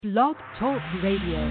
Blog Talk Radio.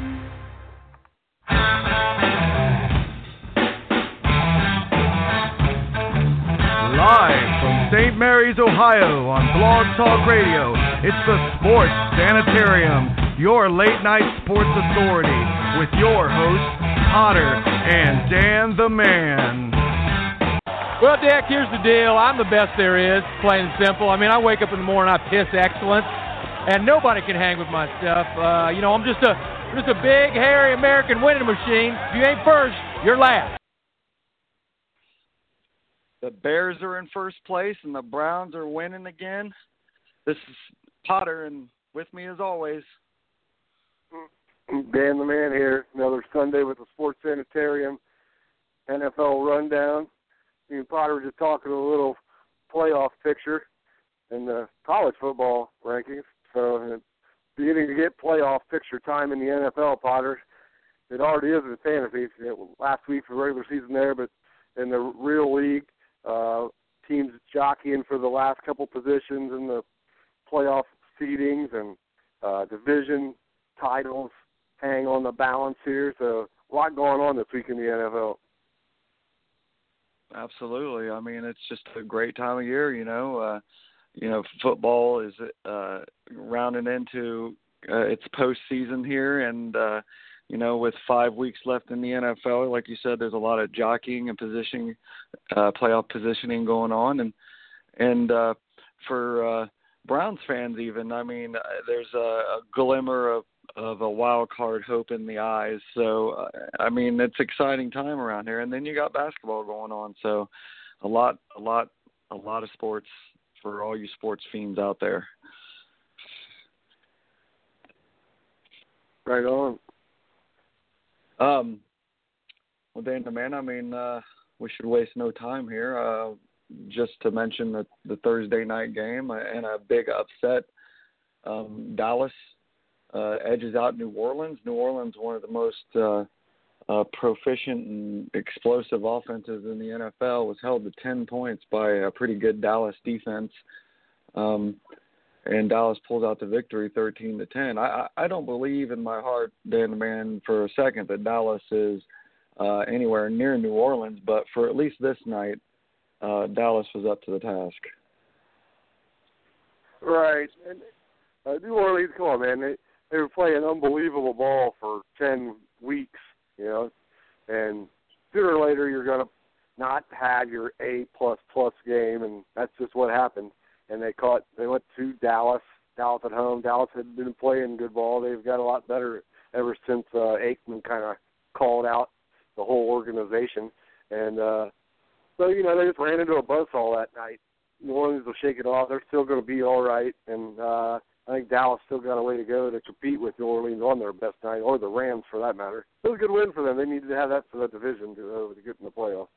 Live from St. Mary's, Ohio on Blog Talk Radio, it's the Sports Sanitarium, your late-night sports authority, with your hosts, Potter and Dan the Man. Well, Dick, here's the deal. I'm the best there is, plain and simple. I mean, I wake up in the morning, I piss excellence, and nobody can hang with my stuff. I'm just a big, hairy American winning machine. If you ain't first, you're last. The Bears are in first place, and the Browns are winning again. This is Potter, and with me as always, Dan the Man here. Another Sunday with the Sports Sanitarium NFL rundown. Me and Potter were just talking a little playoff picture in the college football rankings. So beginning to get playoff picture time in the NFL, Potter. It already is in fantasy. Last week for regular season there, but in the real league, teams jockeying for the last couple positions in the playoff seedings and division titles hang on the balance here. So a lot going on this week in the NFL. Absolutely. I mean, it's just a great time of year, football is rounding into its postseason here, and with 5 weeks left in the NFL, like you said, there's a lot of jockeying and positioning, playoff positioning going on, and for Browns fans even, I mean, there's a glimmer of a wild card hope in the eyes. So, it's exciting time around here. And then you got basketball going on. So a lot of sports for all you sports fiends out there. Right on. Well, Dan the Man, we should waste no time here. Just to mention the Thursday night game and a big upset. Dallas edges out New Orleans. New Orleans, one of the most proficient and explosive offenses in the NFL, was held to 10 points by a pretty good Dallas defense. And Dallas pulls out the victory 13-10. I don't believe in my heart, Dan the Man, for a second that Dallas is anywhere near New Orleans, but for at least this night, Dallas was up to the task. Right. And New Orleans, come on, man. They were playing unbelievable ball for 10 weeks, and sooner or later you're going to not have your A++ game, and that's just what happened. And they went to Dallas at home. Dallas had been playing good ball. They've got a lot better ever since Aikman kind of called out the whole organization. And so, they just ran into a buzzsaw that night. New Orleans will shake it off. They're still going to be all right, and I think Dallas still got a way to go to compete with New Orleans on their best night, or the Rams for that matter. It was a good win for them. They needed to have that for the division to get in the playoffs.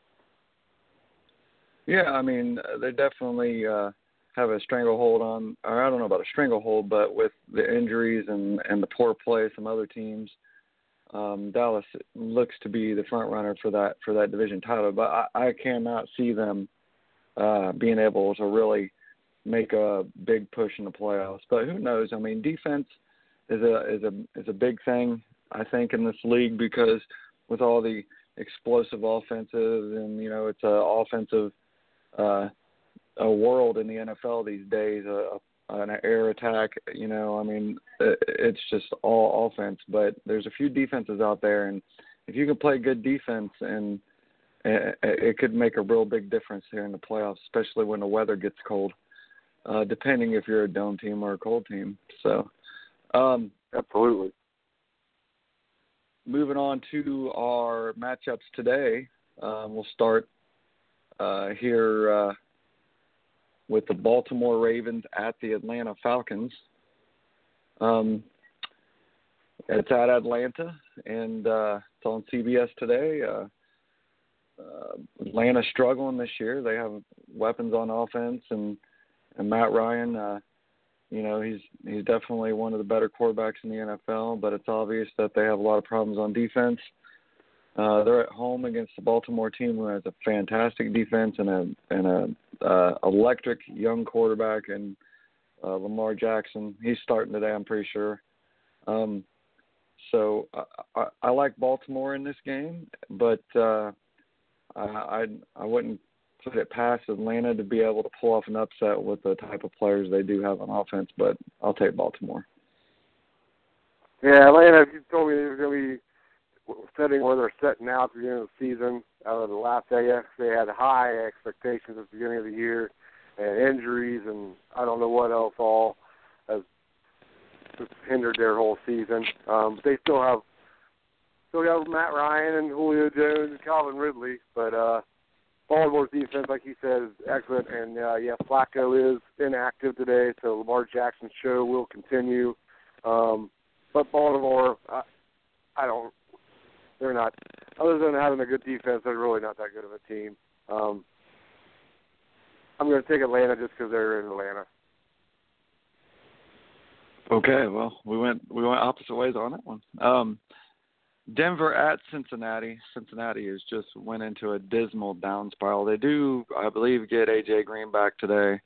Yeah, they definitely have a stranglehold on, or I don't know about a stranglehold, but with the injuries and the poor play of some other teams, Dallas looks to be the front runner for that division title. But I cannot see them being able to really make a big push in the playoffs. But who knows? Defense is a big thing, I think, in this league, because with all the explosive offenses and it's a offensive a world in the NFL these days, an air attack. It's just all offense. But there's a few defenses out there, and if you can play good defense, and it could make a real big difference here in the playoffs, especially when the weather gets cold. Depending if you're a dome team or a cold team. So, absolutely. Moving on to our matchups today, we'll start here with the Baltimore Ravens at the Atlanta Falcons. It's at Atlanta, and it's on CBS today. Atlanta's struggling this year. They have weapons on offense, and Matt Ryan, he's definitely one of the better quarterbacks in the NFL, but it's obvious that they have a lot of problems on defense. They're at home against the Baltimore team, who has a fantastic defense and a electric young quarterback and Lamar Jackson. He's starting today, I'm pretty sure. So I like Baltimore in this game, but I wouldn't put it past Atlanta to be able to pull off an upset with the type of players they do have on offense, but I'll take Baltimore. Yeah, Atlanta, if you told me they were going to be setting where they're setting out at the beginning of the season, out of the last day, they had high expectations at the beginning of the year, and injuries and I don't know what else all has hindered their whole season. They still have Matt Ryan and Julio Jones and Calvin Ridley, but Baltimore's defense, like you said, is excellent. And Flacco is inactive today, so Lamar Jackson's show will continue. But Baltimore, they're not. Other than having a good defense, they're really not that good of a team. I'm going to take Atlanta just because they're in Atlanta. Okay, well, we went opposite ways on that one. Denver at Cincinnati. Cincinnati has just went into a dismal down spiral. They do, I believe, get A.J. Green back today.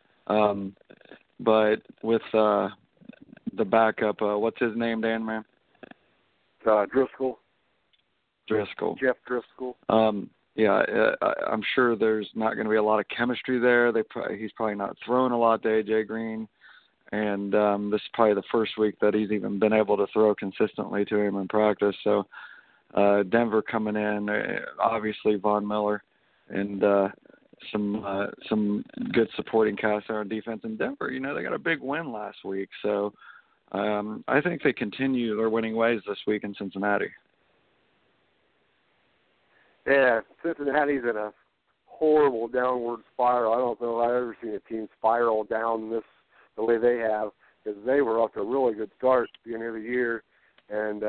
But with the backup, what's his name, Dan, man? Driscoll. Jeff Driscoll. I'm sure there's not going to be a lot of chemistry there. He's probably not throwing a lot to A.J. Green. And this is probably the first week that he's even been able to throw consistently to him in practice. So Denver coming in, obviously Von Miller, and some good supporting cast there on defense. In Denver, they got a big win last week. So I think they continue their winning ways this week in Cincinnati. Yeah, Cincinnati's in a horrible downward spiral. I don't know if I've ever seen a team spiral down the way they have, because they were off to a really good start at the beginning of the year. And,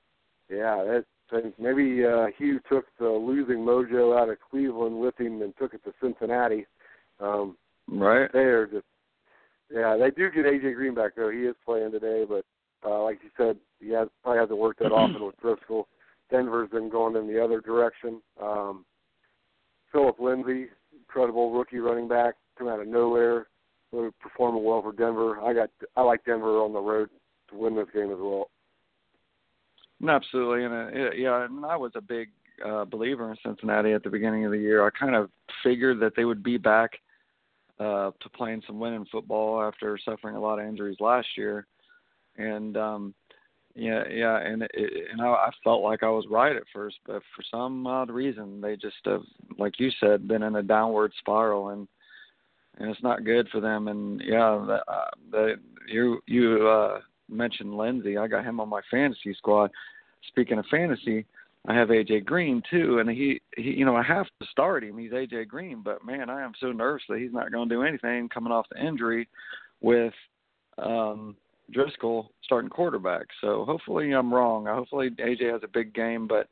maybe Hugh took the losing mojo out of Cleveland with him and took it to Cincinnati. Right. They do get A.J. Green back, though. He is playing today, but like you said, he probably hasn't worked that often with Driscoll. Denver's been going in the other direction. Philip Lindsay, incredible rookie running back, come out of nowhere. Really performing well for Denver. I like Denver on the road to win this game as well. Absolutely, and I was a big believer in Cincinnati at the beginning of the year. I kind of figured that they would be back to playing some winning football after suffering a lot of injuries last year, and I felt like I was right at first, but for some odd reason they just have, like you said, been in a downward spiral, and it's not good for them. And you mentioned Lindsey. I got him on my fantasy squad. Speaking of fantasy, I have A.J. Green too, and he I have to start him. He's A.J. Green, but man, I am so nervous that he's not going to do anything coming off the injury with Driscoll starting quarterback. So hopefully I'm wrong. Hopefully A.J. has a big game, but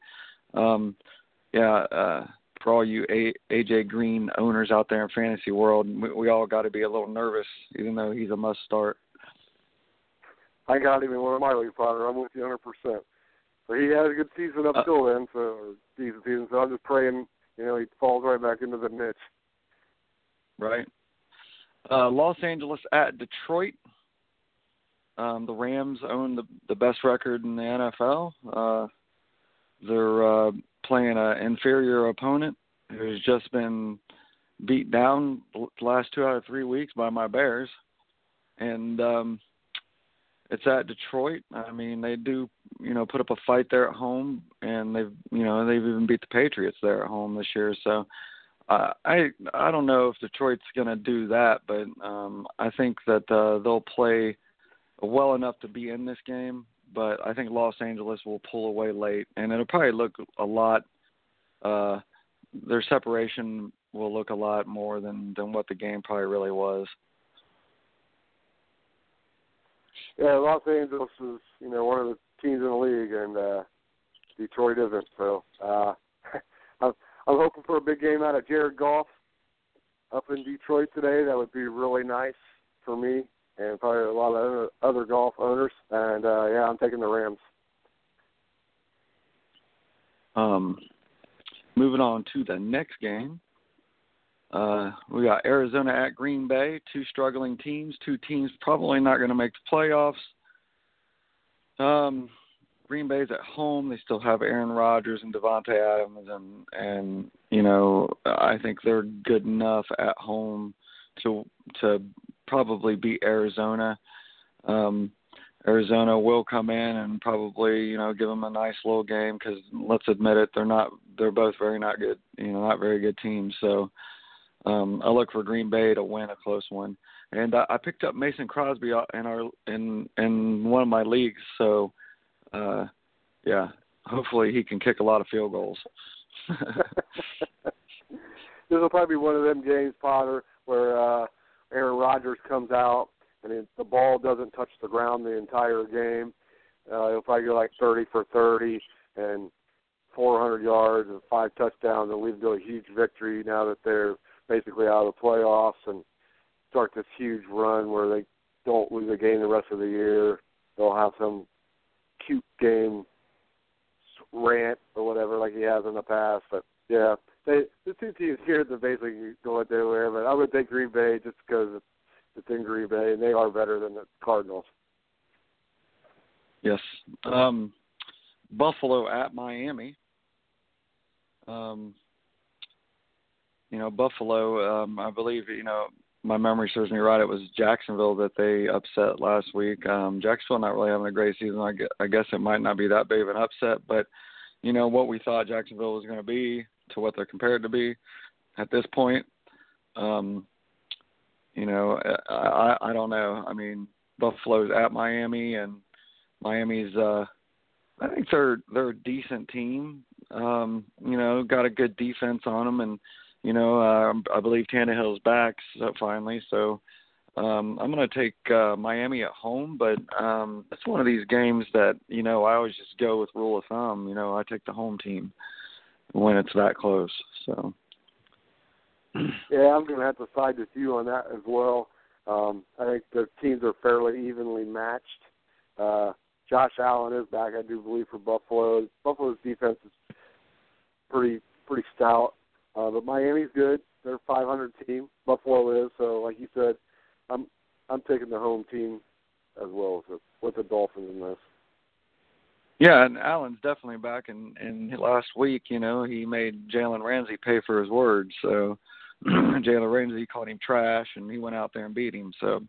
for all you A.J. Green owners out there in fantasy world, we all got to be a little nervous, even though he's a must start. I got him in one of my league partners. I'm with you 100%. So he had a good season up till then, decent season. So I'm just praying, he falls right back into the niche. Right. Los Angeles at Detroit. The Rams own the best record in the NFL. They're playing an inferior opponent who's just been beat down the last 2 out of 3 weeks by my Bears. And it's at Detroit. I mean, they do, put up a fight there at home, and they've even beat the Patriots there at home this year. So I don't know if Detroit's going to do that, but I think that they'll play well enough to be in this game. But I think Los Angeles will pull away late, and it'll probably look a lot. Their separation will look a lot more than what the game probably really was. Yeah, Los Angeles is one of the teams in the league, and Detroit isn't. So I'm hoping for a big game out of Jared Goff up in Detroit today. That would be really nice for me and probably a lot of other golf owners. And, I'm taking the Rams. Moving on to the next game, We got Arizona at Green Bay, two struggling teams, two teams probably not going to make the playoffs. Green Bay's at home. They still have Aaron Rodgers and Devontae Adams, and you know, I think they're good enough at home to probably beat Arizona. Arizona will come in and probably, you know, give them a nice little game because let's admit it, they're both not very good teams. So I look for Green Bay to win a close one. And I picked up Mason Crosby in one of my leagues, so yeah, hopefully he can kick a lot of field goals. This will probably be one of them games, Potter, where Aaron Rodgers comes out and the ball doesn't touch the ground the entire game. He'll probably go like 30 for 30 and 400 yards and 5 touchdowns and lead to a huge victory now that they're basically out of the playoffs and start this huge run where they don't lose a game the rest of the year. They'll have some cute game rant or whatever like he has in the past. But, yeah, the two teams here that basically go what they wear. But I would take Green Bay just because it's in Green Bay, and they are better than the Cardinals. Yes. Buffalo at Miami. You know, Buffalo, I believe, you know, my memory serves me right, it was Jacksonville that they upset last week. Jacksonville not really having a great season. I guess it might not be that big of an upset, but, you know, what we thought Jacksonville was going to be to what they're compared to be at this point, you know, I don't know. I mean, Buffalo's at Miami, and Miami's, I think they're a decent team. You know, got a good defense on them, and you know, I believe Tannehill's back finally. So I'm going to take Miami at home, but it's one of these games that, you know, I always just go with rule of thumb. You know, I take the home team when it's that close. So. Yeah, I'm going to have to side with you on that as well. I think the teams are fairly evenly matched. Josh Allen is back, I do believe, for Buffalo. Buffalo's defense is pretty stout. But Miami's good. They're a 500 team. Buffalo is. So, like you said, I'm taking the home team as well with the Dolphins in this. Yeah, and Allen's definitely back. And last week, you know, he made Jalen Ramsey pay for his words. So Jalen Ramsey called him trash, and he went out there and beat him. So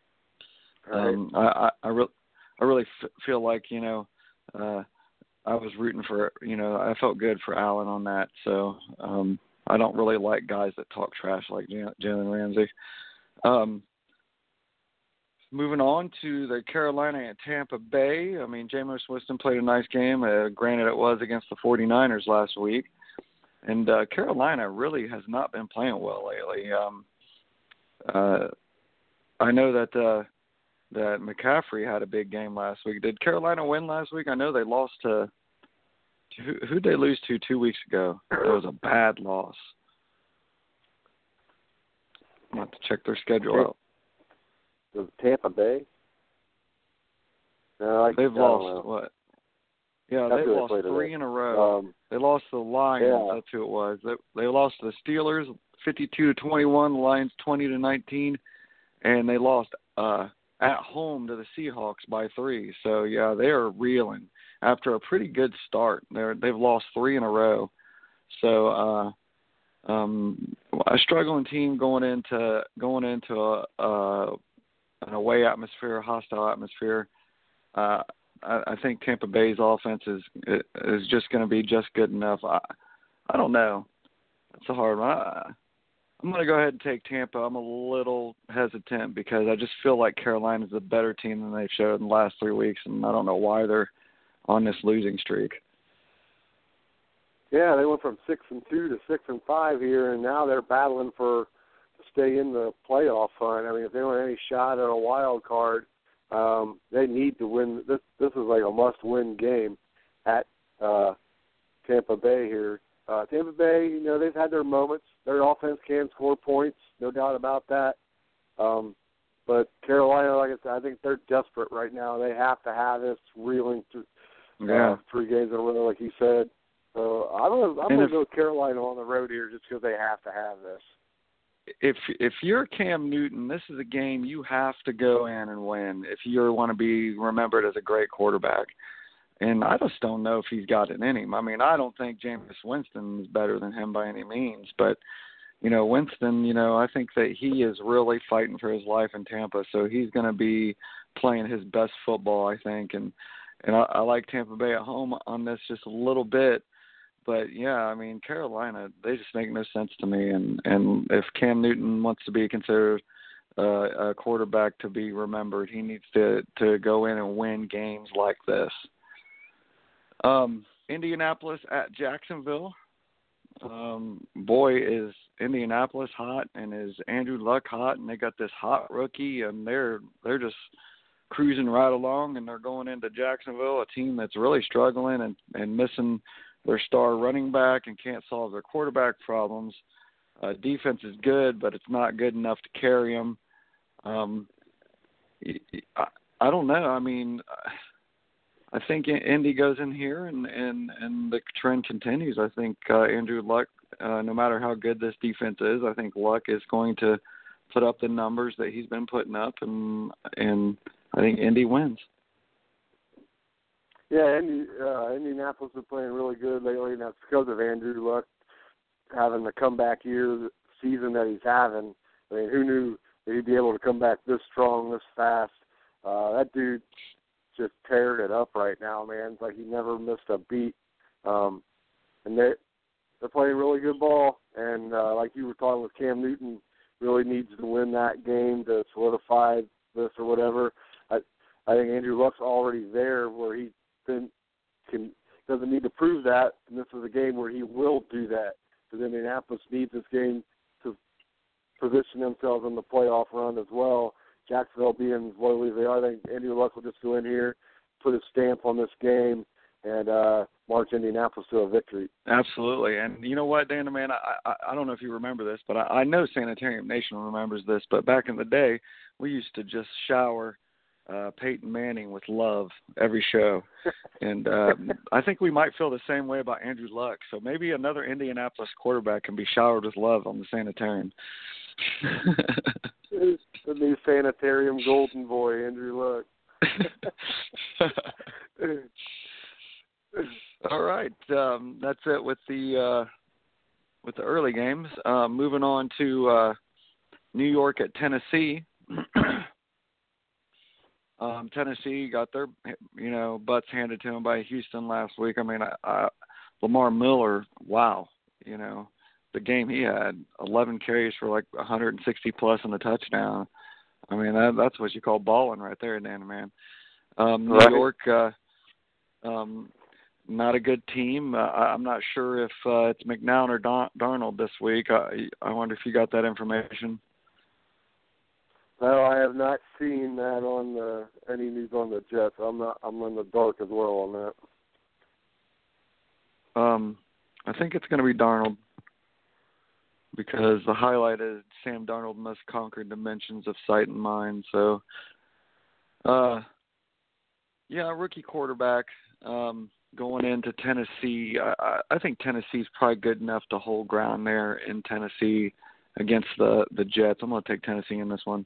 I really feel like, you know, I was rooting for, you know, I felt good for Allen on that. So I don't really like guys that talk trash like Jalen Ramsey. Moving on to the Carolina and Tampa Bay. I mean, Jameis Winston played a nice game. Granted, it was against the 49ers last week. And Carolina really has not been playing well lately. I know that McCaffrey had a big game last week. Did Carolina win last week? I know they lost to who'd they lose to 2 weeks ago? That was a bad loss. I'm going to have to check their schedule out. Was Tampa Bay? No, they've lost what? Yeah, they've lost 3 in a row. They lost to the Lions. Yeah. That's who it was. They lost to the Steelers 52-21, the Lions 20-19, and they lost at home to the Seahawks by 3. So yeah, they are reeling after a pretty good start. They've lost 3 in a row. So a struggling team going into an away atmosphere, hostile atmosphere. I think Tampa Bay's offense is just going to be just good enough. I don't know. It's a hard one. I'm going to go ahead and take Tampa. I'm a little hesitant because I just feel like Carolina's a better team than they've showed in the last 3 weeks, and I don't know why they're on this losing streak. Yeah, they went from 6-2 to 6-5 here, and now they're battling to stay in the playoff hunt. I mean, if they want any shot at a wild card, they need to win. This is like a must-win game at Tampa Bay here. Tampa Bay, you know, they've had their moments. Their offense can score points, no doubt about that. But Carolina, like I said, I think they're desperate right now. They have to have this reeling through 3 games in a row, like you said. So I'm going to go with Carolina on the road here just because they have to have this. if you're Cam Newton, this is a game you have to go in and win if you want to be remembered as a great quarterback. And I just don't know if he's got it in him. I mean, I don't think Jameis Winston is better than him by any means. But, Winston, I think that he is really fighting for his life in Tampa. So he's going to be playing his best football, I think. And I like Tampa Bay at home on this just a little bit. But, yeah, I mean, Carolina, they just make no sense to me. And if Cam Newton wants to be considered a quarterback to be remembered, he needs to go in and win games like this. Indianapolis at Jacksonville. Boy, is Indianapolis hot, and is Andrew Luck hot, and they got this hot rookie, and they're just cruising right along, and they're going into Jacksonville, a team that's really struggling and missing their star running back and can't solve their quarterback problems. Defense is good, but it's not good enough to carry them. I don't know. I mean, I think Indy goes in here and the trend continues. I think Andrew Luck, no matter how good this defense is, I think Luck is going to put up the numbers that he's been putting up, and I think Indy wins. Yeah, Indianapolis has been playing really good lately, and that's because of Andrew Luck having the comeback season that he's having. I mean, who knew that he'd be able to come back this strong, this fast? That dude just tearing it up right now, man. It's like he never missed a beat. And they're playing really good ball. And like you were talking with Cam Newton, really needs to win that game to solidify this or whatever. I think Andrew Luck's already there where he doesn't need to prove that, and this is a game where he will do that. Because Indianapolis needs this game to position themselves in the playoff run as well. Jacksonville being as loyal as they are, I think Andrew Luck will just go in here, put a stamp on this game, and march Indianapolis to a victory. Absolutely. And you know what, Dana, man, I don't know if you remember this, but I know Sanitarium Nation remembers this, but back in the day, we used to just shower Peyton Manning with love every show. And I think we might feel the same way about Andrew Luck. So maybe another Indianapolis quarterback can be showered with love on the Sanitarium. The new Sanitarium golden boy, Andrew Luck. All right, that's it with the early games. Moving on to New York at Tennessee. Tennessee got their butts handed to them by Houston last week. I mean, Lamar Miller, wow, the game he had, 11 carries for like 160 plus and a touchdown. I mean, that's what you call balling right there, Dana, man. New York, not a good team. I'm not sure if it's McNown or Darnold this week. I wonder if you got that information. No, I have not seen that on any news on the Jets. I'm in the dark as well on that. I think it's going to be Darnold because the highlight is Sam Darnold must conquer dimensions of sight and mind. So, rookie quarterback going into Tennessee. I think Tennessee's probably good enough to hold ground there in Tennessee against the Jets. I'm going to take Tennessee in this one.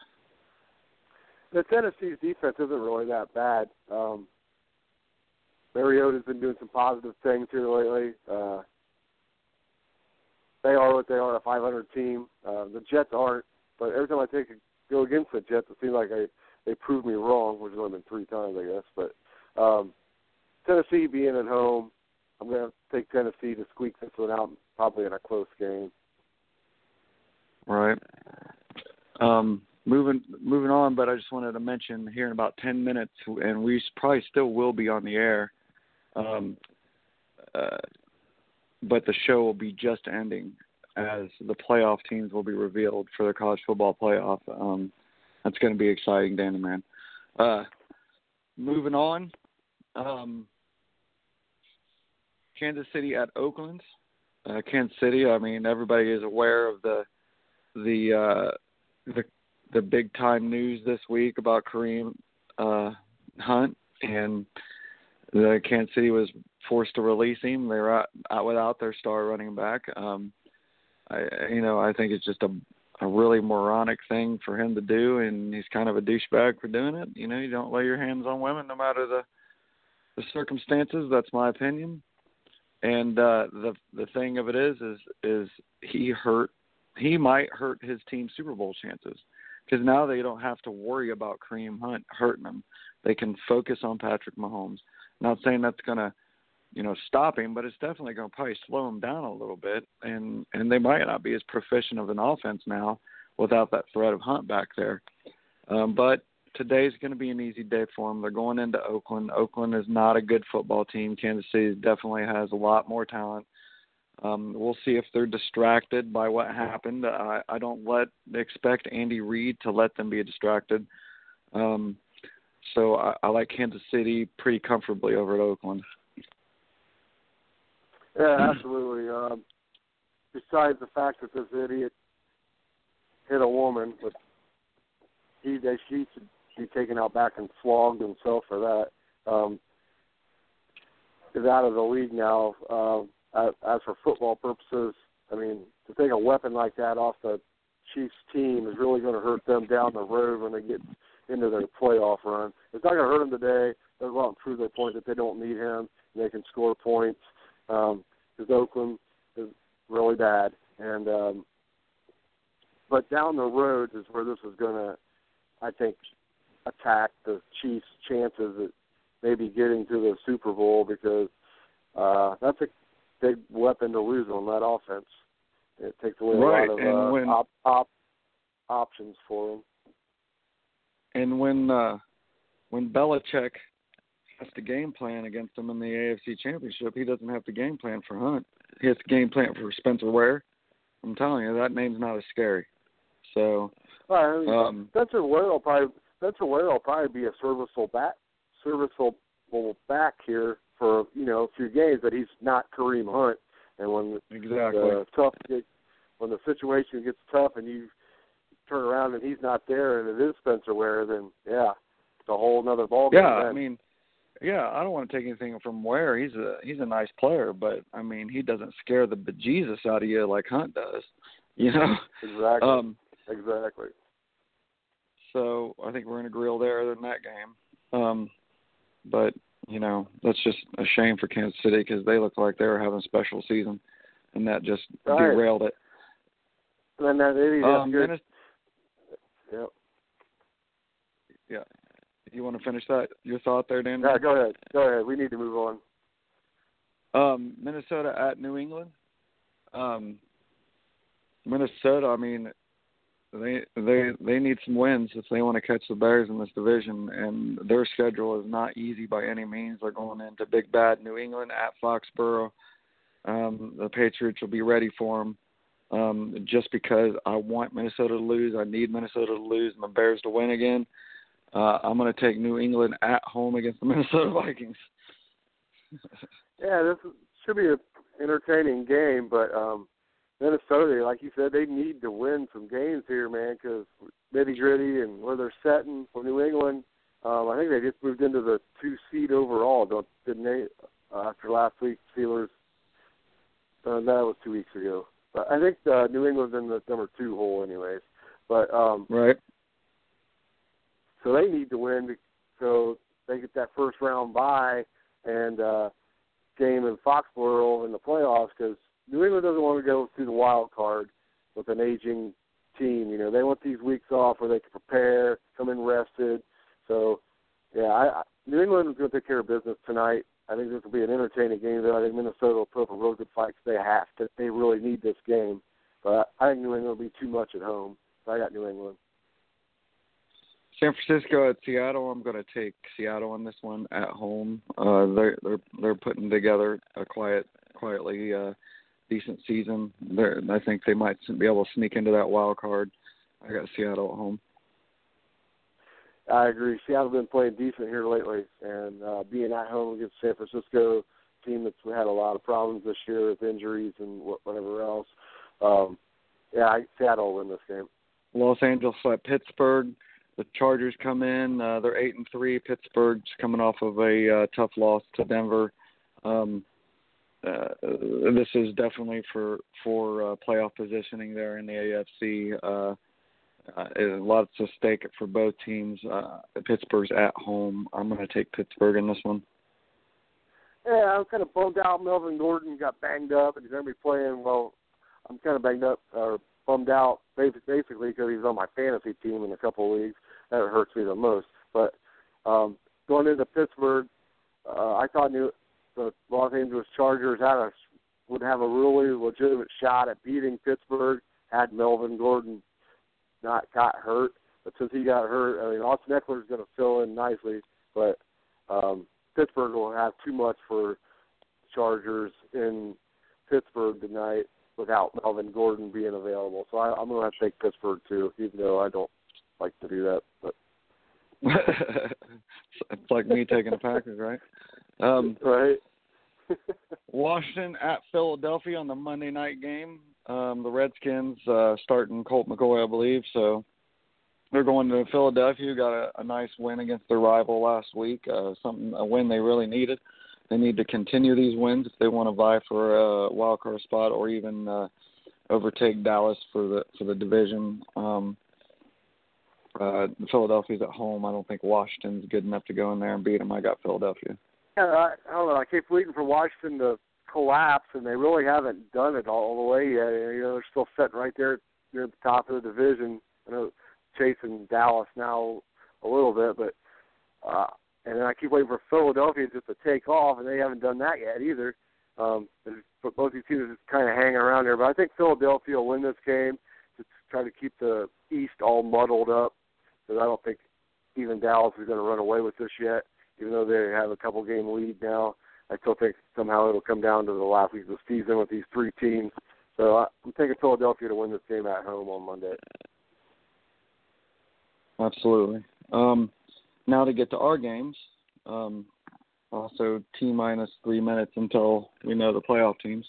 The Tennessee's defense isn't really that bad. Mariota's been doing some positive things here lately. They are what they are, a 500 team. The Jets aren't, but every time I go against the Jets, it seems like they prove me wrong, which has only been 3 times, I guess. But Tennessee being at home, I'm going to take Tennessee to squeak this one out, probably in a close game. Right. Moving on, but I just wanted to mention here in about 10 minutes, and we probably still will be on the air, but the show will be just ending as the playoff teams will be revealed for the college football playoff. That's going to be exciting, Danny, man. Moving on, Kansas City at Oakland. Kansas City, I mean, everybody is aware of the big time news this week about Kareem Hunt, and the Kansas City was forced to release him. They were out without their star running back. I think it's just a really moronic thing for him to do, and he's kind of a douchebag for doing it. You don't lay your hands on women no matter the circumstances. That's my opinion. And the thing of it is he might hurt his team's Super Bowl chances, because now they don't have to worry about Kareem Hunt hurting them. They can focus on Patrick Mahomes. Not saying that's going to, stop him, but it's definitely going to probably slow him down a little bit. And they might not be as proficient of an offense now without that threat of Hunt back there. But today's going to be an easy day for them. They're going into Oakland. Oakland is not a good football team. Kansas City definitely has a lot more talent. We'll see if they're distracted by what happened. I don't expect Andy Reid to let them be distracted. So I like Kansas City pretty comfortably over at Oakland. Yeah, absolutely. Besides the fact that this idiot hit a woman, but she should be taken out back and flogged himself for that. Is out of the league now. As for football purposes, I mean, to take a weapon like that off the Chiefs team is really going to hurt them down the road when they get into their playoff run. It's not going to hurt them today. They'll go out and prove their point that they don't need him and they can score points. Because Oakland is really bad. And but down the road is where this is going to, I think, attack the Chiefs' chances at maybe getting to the Super Bowl, because that's a big weapon to lose on that offense. It takes away a lot of options for them. And when Belichick has to game plan against them in the AFC Championship, he doesn't have to game plan for Hunt. He has to game plan for Spencer Ware. I'm telling you, that name's not as scary. So Spencer Ware will probably be a serviceable back here for a few games, but he's not Kareem Hunt. And when when the situation gets tough and you turn around and he's not there and it is Spencer Ware, then it's a whole nother ballgame. Yeah, then. I mean, I don't want to take anything from Ware. He's a nice player, but I mean, he doesn't scare the bejesus out of you like Hunt does. Exactly. Exactly. So I think we're in a grill there in that game. But that's just a shame for Kansas City, because they look like they were having a special season, and that just derailed it. And then that idiot. Yep. Yeah. You want to finish that? Your thought there, Dan? Yeah, go ahead. We need to move on. Minnesota at New England. Minnesota, I mean, they need some wins if they want to catch the Bears in this division, and their schedule is not easy by any means. They're going into big bad New England at Foxborough. The Patriots will be ready for them. Just because I want Minnesota to lose, I need Minnesota to lose, and the Bears to win again. I'm going to take New England at home against the Minnesota Vikings. Yeah, this should be an entertaining game, but Minnesota, like you said, they need to win some games here, man, because nitty-gritty and where they're setting for New England, I think they just moved into the 2 seed overall, didn't they, after last week, Steelers? That was 2 weeks ago. But I think New England's in the number 2 hole anyways. But right. So they need to win so they get that first round bye and game in Foxborough in the playoffs, because New England doesn't want to go through the wild card with an aging team. They want these weeks off where they can prepare, come in rested. So, New England is going to take care of business tonight. I think this will be an entertaining game, though. I think Minnesota will put up a real good fight because they have to. They really need this game. But I think New England will be too much at home. So I got New England. San Francisco at Seattle. I'm going to take Seattle on this one at home. They're putting together a quietly decent season. I think they might be able to sneak into that wild card. I got Seattle at home. I agree. Seattle's been playing decent here lately, and being at home against San Francisco, team that's had a lot of problems this year with injuries and whatever else. Seattle will win this game. Los Angeles at Pittsburgh. The Chargers come in. They're 8-3. Pittsburgh's coming off of a tough loss to Denver. this is definitely for playoff positioning there in the AFC. Lots at stake for both teams. Pittsburgh's at home. I'm going to take Pittsburgh in this one. Yeah, I'm kind of bummed out. Melvin Gordon got banged up, and he's going to be playing. Well, I'm kind of banged up or bummed out basically because he's on my fantasy team in a couple of leagues. That hurts me the most. But going into Pittsburgh, I thought the Los Angeles Chargers would have a really legitimate shot at beating Pittsburgh had Melvin Gordon not got hurt. But since he got hurt, I mean, Austin Eckler is going to fill in nicely, but Pittsburgh will have too much for Chargers in Pittsburgh tonight without Melvin Gordon being available. So I'm going to have to take Pittsburgh too, even though I don't like to do that. But it's like me taking the Packers, right? Right. Washington at Philadelphia on the Monday night game. The Redskins starting Colt McCoy, I believe, so they're going to Philadelphia. Got a nice win against their rival last week, a win they really needed. They need to continue these wins if they want to vie for a wild card spot or even overtake Dallas for the division. Philadelphia's at home. I don't think Washington's good enough to go in there and beat them. I got Philadelphia. Yeah, I don't know. I keep waiting for Washington to collapse, and they really haven't done it all the way yet. You know, they're still sitting right there near the top of the division. I know chasing Dallas now a little bit, but and then I keep waiting for Philadelphia just to take off, and they haven't done that yet either. But both these teams are just kind of hanging around there. But I think Philadelphia will win this game to try to keep the East all muddled up, because I don't think even Dallas is going to run away with this yet. Even though they have a couple-game lead now, I still think somehow it'll come down to the last week of the season with these three teams. So I'm taking Philadelphia to win this game at home on Monday. Absolutely. Now to get to our games, also T-minus 3 minutes until we know the playoff teams.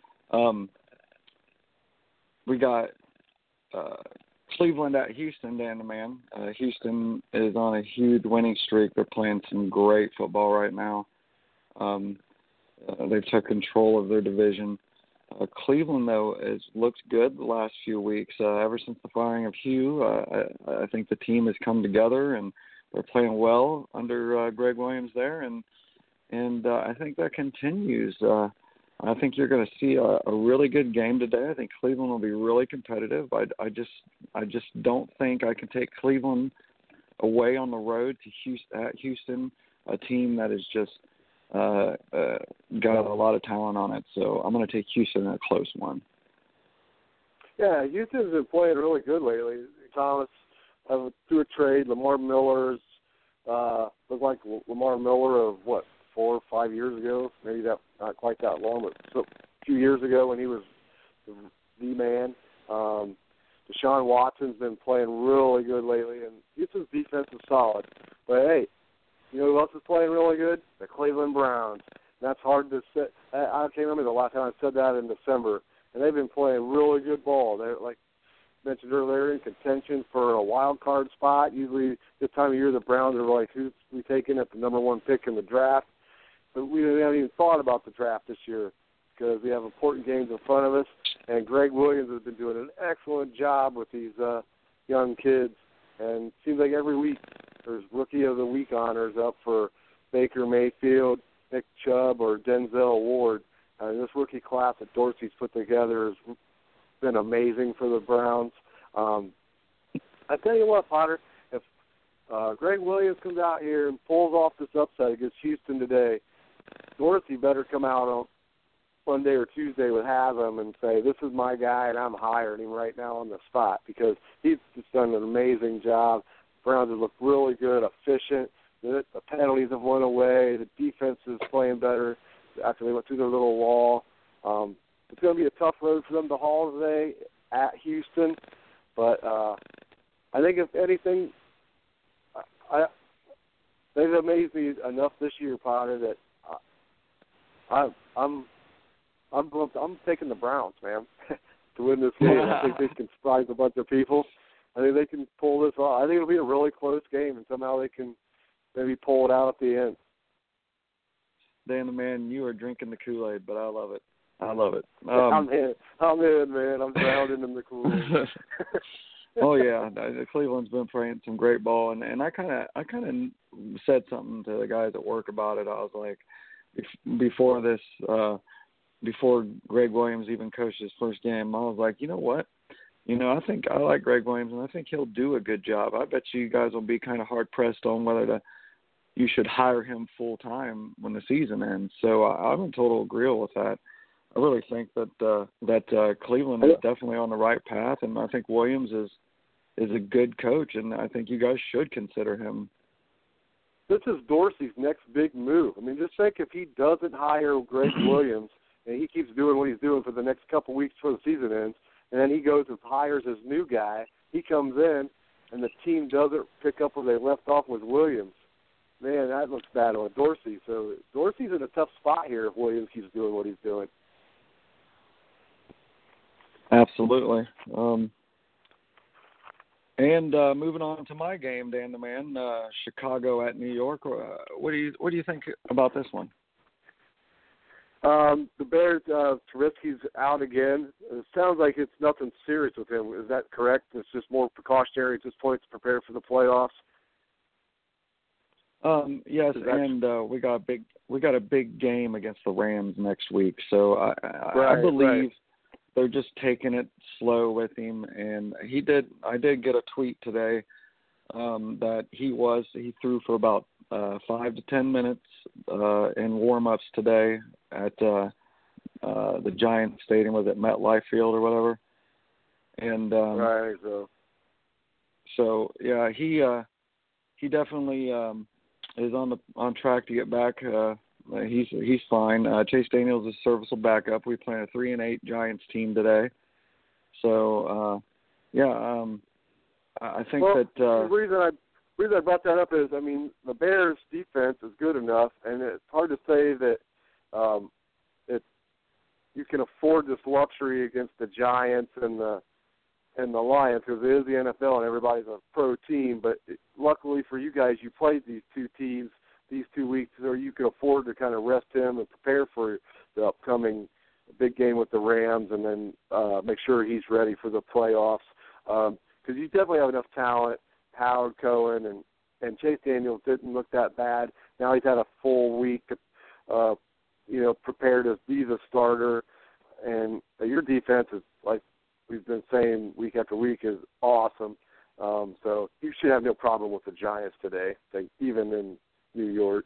We got Cleveland at Houston, Dan the Man. Houston is on a huge winning streak. They're playing some great football right now. They've took control of their division. Cleveland, though, has looked good the last few weeks. Ever since the firing of Hugh, I think the team has come together, and they're playing well under Greg Williams there, and I think that continues. I think you're going to see a really good game today. I think Cleveland will be really competitive. I just don't think I can take Cleveland away on the road to Houston, a team that is just got a lot of talent on it. So I'm going to take Houston in a close one. Yeah, Houston's been playing really good lately. Thomas, through a trade, Lamar Miller's looked like Lamar Miller of 4 or 5 years ago, maybe that not quite that long, but a few years ago when he was the man. Deshaun Watson's been playing really good lately, and Houston's defense is solid. But, hey, you know who else is playing really good? The Cleveland Browns. And that's hard to say. I can't remember the last time I said that in December. And they've been playing really good ball. They're, like mentioned earlier, in contention for a wild card spot. Usually this time of year the Browns are like, who's we taking at the number 1 pick in the draft? But we haven't even thought about the draft this year because we have important games in front of us. And Greg Williams has been doing an excellent job with these young kids. And it seems like every week there's Rookie of the Week honors up for Baker Mayfield, Nick Chubb, or Denzel Ward. This rookie class that Dorsey's put together has been amazing for the Browns. I tell you what, Potter, if Greg Williams comes out here and pulls off this upset against Houston today, Dorsey better come out on Monday or Tuesday with Haslam and say, this is my guy and I'm hiring him right now on the spot, because he's just done an amazing job. Browns have looked really good, efficient. The penalties have went away. The defense is playing better after they went through their little wall. It's going to be a tough road for them to haul today at Houston. But I think, if anything, they've amazed me enough this year, Potter, that I'm taking the Browns, man, to win this game. I think they can surprise a bunch of people. I think they can pull this off. I think it'll be a really close game, and somehow they can maybe pull it out at the end. Dan the Man, you are drinking the Kool-Aid, but I love it. I love it. I'm in, man. I'm drowning in the Kool-Aid. Oh yeah, Cleveland's been playing some great ball, and I kind of said something to the guys at work about it. I was like, before Greg Williams even coached his first game, I was like, you know what? I think I like Greg Williams, and I think he'll do a good job. I bet you guys will be kind of hard pressed on whether you should hire him full time when the season ends. So I'm in total agreement with that. I really think that Cleveland is definitely on the right path, and I think Williams is a good coach, and I think you guys should consider him. This is Dorsey's next big move. I mean, just think if he doesn't hire Greg Williams and he keeps doing what he's doing for the next couple weeks before the season ends, and then he goes and hires his new guy, he comes in, and the team doesn't pick up where they left off with Williams. Man, that looks bad on Dorsey. So Dorsey's in a tough spot here if Williams keeps doing what he's doing. Absolutely. And moving on to my game, Dan the Man, Chicago at New York. What do you think about this one? The Bears, Trubisky's out again. It sounds like it's nothing serious with him. Is that correct? It's just more precautionary at this point to prepare for the playoffs. Yes, and we got a big game against the Rams next week. So I believe they're just taking it slow with him, and I did get a tweet today that he threw for about 5 to 10 minutes in warm-ups today at the Giants Stadium. Was it MetLife Field or whatever? And so yeah, he definitely is on track to get back. He's fine. Chase Daniels is a serviceable backup. We play a 3-8 Giants team today. So I think the reason I brought that up is, I mean, the Bears' defense is good enough, and it's hard to say that you can afford this luxury against the Giants and the Lions, because it is the NFL and everybody's a pro team. But luckily for you guys, you played these two teams these 2 weeks, so you can afford to kind of rest him and prepare for the upcoming big game with the Rams, and then make sure he's ready for the playoffs. Because you definitely have enough talent. Howard Cohen and Chase Daniels didn't look that bad. Now he's had a full week, prepared to be the starter. And your defense is, like we've been saying week after week, is awesome. So you should have no problem with the Giants today, even in New York.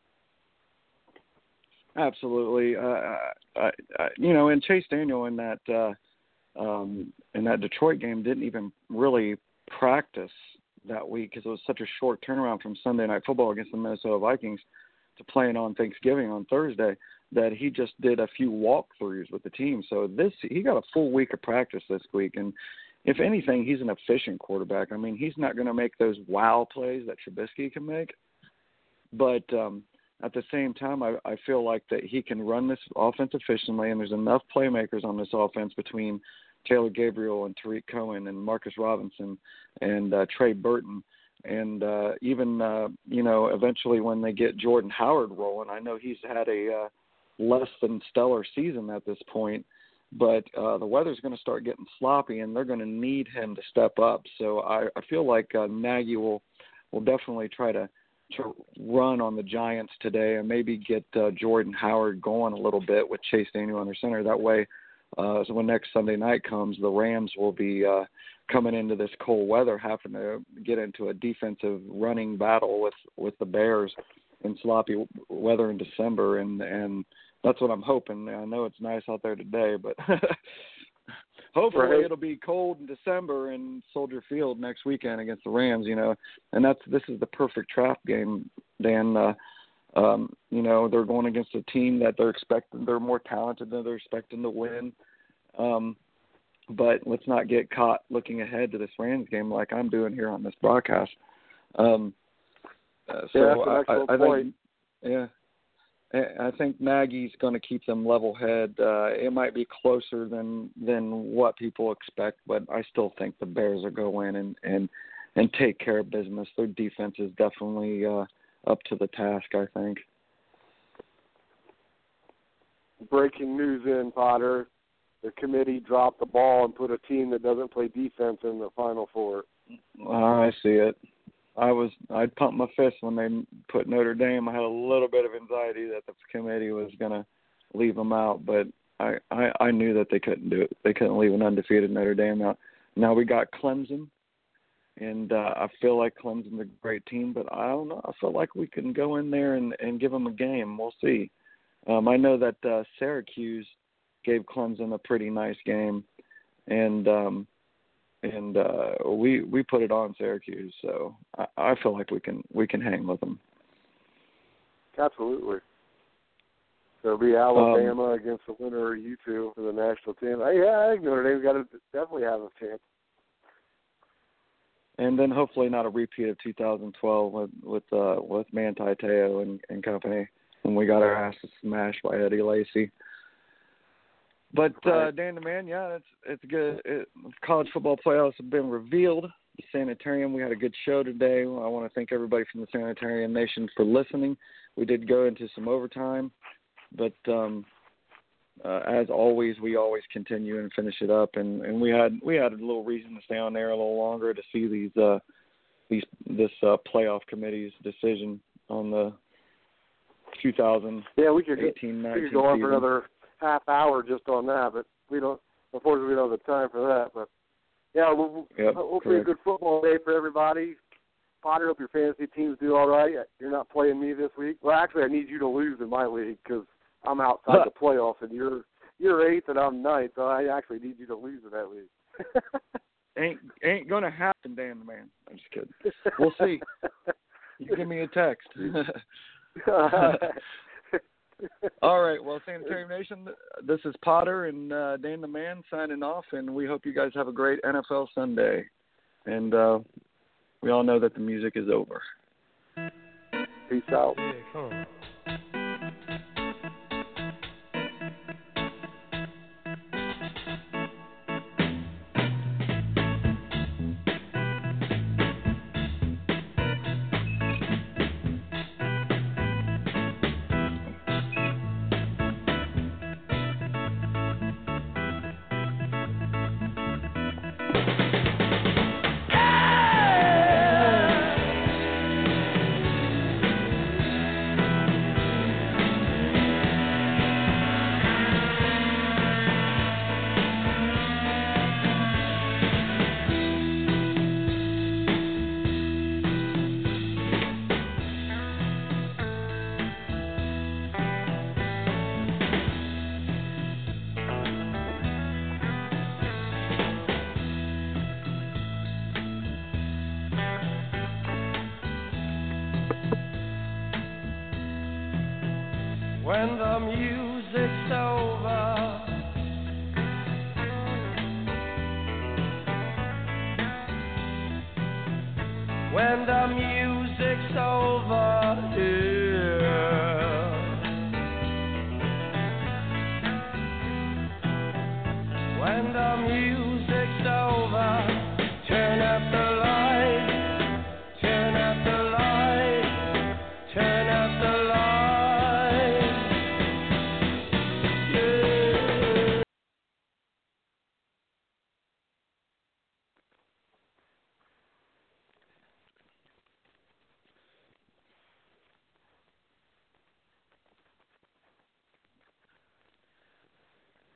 Absolutely. And Chase Daniel in that Detroit game didn't even really practice that week because it was such a short turnaround from Sunday Night Football against the Minnesota Vikings to playing on Thanksgiving on Thursday that he just did a few walkthroughs with the team. So he got a full week of practice this week, and if anything, he's an efficient quarterback. I mean, he's not going to make those wow plays that Trubisky can make, but at the same time, I feel like that he can run this offense efficiently, and there's enough playmakers on this offense between Taylor Gabriel and Tariq Cohen and Marcus Robinson and Trey Burton. And even, eventually when they get Jordan Howard rolling, I know he's had a less than stellar season at this point, but the weather's going to start getting sloppy, and they're going to need him to step up. So I feel like Nagy will definitely try to run on the Giants today and maybe get Jordan Howard going a little bit with Chase Daniel under center. That way, so when next Sunday night comes, the Rams will be coming into this cold weather, having to get into a defensive running battle with the Bears in sloppy weather in December, and that's what I'm hoping. I know it's nice out there today, but hopefully it'll be cold in December in Soldier Field next weekend against the Rams, and this is the perfect trap game, Dan. They're going against a team that they're more talented than they're expecting to win. But let's not get caught looking ahead to this Rams game like I'm doing here on this broadcast. I think Nagy's going to keep them level head. It might be closer than what people expect, but I still think the Bears will go in and take care of business. Their defense is definitely up to the task, I think. breaking news in, Potter. The committee dropped the ball and put a team that doesn't play defense in the Final Four. I see it. I pumped my fist when they put Notre Dame. I had a little bit of anxiety that the committee was going to leave them out, but I knew that they couldn't do it. They couldn't leave an undefeated Notre Dame out. Now we got Clemson, and I feel like Clemson's a great team, but I don't know. I feel like we can go in there and give them a game. We'll see. I know that Syracuse gave Clemson a pretty nice game, and we put it on Syracuse, so I feel like we can hang with them. Absolutely. So it'll be Alabama against the winner of U2 for the national team. I think Notre Dame's got to definitely have a chance. And then hopefully not a repeat of 2012 with Manti Te'o and company when we got our asses smashed by Eddie Lacy. But Dan the Man, yeah, it's good. College football playoffs have been revealed. The Sanitarium, we had a good show today. I want to thank everybody from the Sanitarium Nation for listening. We did go into some overtime, but as always, we always continue and finish it up. And we had a little reason to stay on there a little longer to see this playoff committee's decision on the 2018-19 we could go on for another half hour just on that, but unfortunately we don't have the time for that. But yeah, hopefully a good football day for everybody. Potter, hope your fantasy teams do all right. You're not playing me this week. Well, actually, I need you to lose in my league because I'm outside the playoffs, and you're 8th and I'm 9th, so I actually need you to lose in that league. Ain't gonna happen, Dan the Man. I'm just kidding. We'll see. You give me a text. All right. Well, Sanitarium Nation, this is Potter and Dan the Man signing off, and we hope you guys have a great NFL Sunday. And we all know that the music is over. Peace out. Yeah, come on. When the music's over, when the music's over.